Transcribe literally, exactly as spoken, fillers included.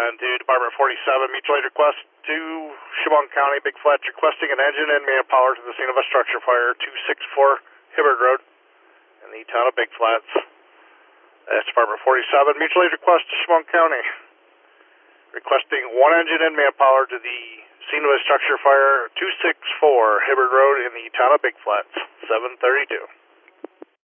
to Department forty-seven, mutual aid request to Chemung County, Big Flats, requesting an engine and manpower to the scene of a structure fire, two sixty-four Hibbard Road in the town of Big Flats. That's Department forty-seven, mutual aid request to Chemung County, requesting one engine and manpower to the scene of a structure fire, two sixty-four Hibbard Road in the town of Big Flats, seven thirty-two.